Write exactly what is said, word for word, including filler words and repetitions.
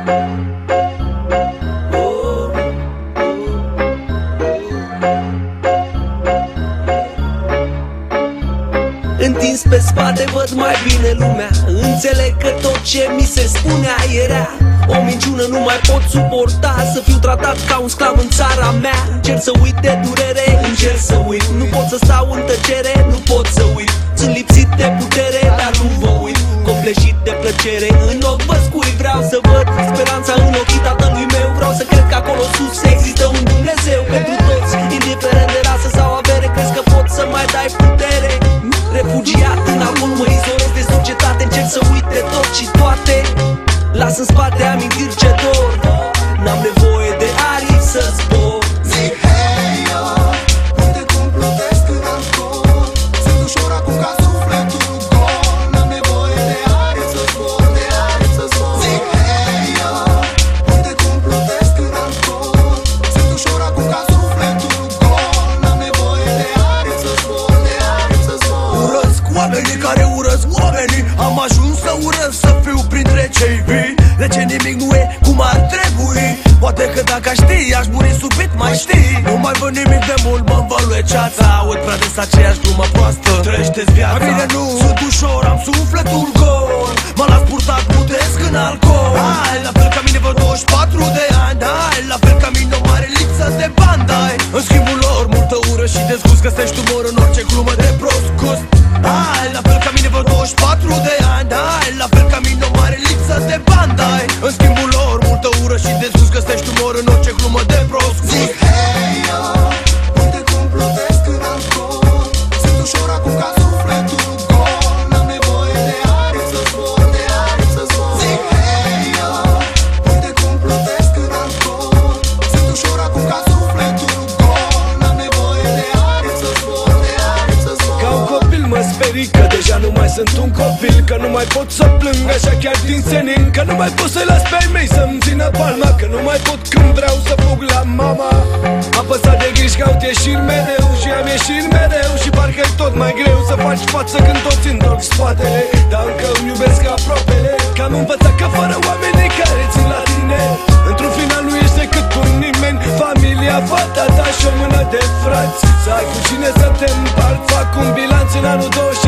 Întins pe spate văd mai bine lumea. Înțeleg că tot ce mi se spunea era o minciună, nu mai pot suporta să fiu tratat ca un sclav în țara mea. Încerc să uit de durere, încerc să uit. Nu pot să stau în tăcere, nu pot să uit. Sunt lipsit de putere, dar nu vă uit. Copleșit de plăcere, în ochi vă scui. Vreau să văd speranța în ochii tatălui meu. Vreau să cred că acolo sus există un Dumnezeu pentru toți, indiferent de rasă sau avere. Crezi că pot să mai dai putere? Refugiat în alcool, mă izolez de societate. Încerc să uit de tot și toate. Las în spate amintiri ce dor. N-am nevoie de aripi să zbor. Zic hei yo, unde cum plutesc în alcool. Sunt ușor acum ca sufletul gol. N-am nevoie de aripi să zbor, de aripi să zbor. Zic hei yo, unde cum plutesc în alcool. Sunt ușor acum ca sufletul gol. N-am nevoie de aripi să zbor, de aripi să zbor. Urăsc oamenii care urăsc oamenii. Am ajuns să urăsc, să fiu printre cei vii. De ce nimic nu e cum ar trebui? Poate că dacă aș ști, aș muri subit, mai știi. Nu mai văd nimic de mult, mă învăluie ceața. Aud prea des aceeași glumă proastă. Trăiește-ți viața. La mine nu sunt ușor, am sufletul gol. Mă las purtat, plutesc în alcool. Hai, la fel ca mine vreo douăzeci și patru de ani. Hai, la fel ca mine o mare lipsă de bani. Dai în schimbul lor multă ură și dezgust. Găsești umor în orice glumă de prost gust. Hai, la fel ca mine vreo douăzeci și patru de ani. Hai, la fel ca mine o mare lipsă de bani. Dai în schimbul lor multă ură și dezgust. Găsești umor în orice glumă de prost gust. Zic hei yo, uite cum plutesc în alcool. Sunt ușor acum ca sufletul gol. N-am nevoie de aripi să zbor, de aripi să zbor. Zic hei yo, uite cum plutesc în alcool. Sunt ușor acum ca sufletul gol. N-am nevoie de aripi să zbor, de aripi să zbor. Ca un copil mă sperii că deja nu mai sunt un copil. Că nu mai pot să plâng așa chiar din senin. Că nu mai pot să-i las pe ai mei să-mi țină palma. Că nu mai pot când vreau să fug la mama. Apăsat de griji caut ieșiri mereu și am ieșiri mereu. Și parcă-i tot mai greu să faci față când toți întorc spatele. Dar încă îmi iubesc aproapele. Că am învățat că fără oamenii care țin la tine, într-un final nu ești decât un nimeni. Familia, fata ta și o mână de frați. Să ai cu cine să te împarți. Fac un bilanț în anul douăzeci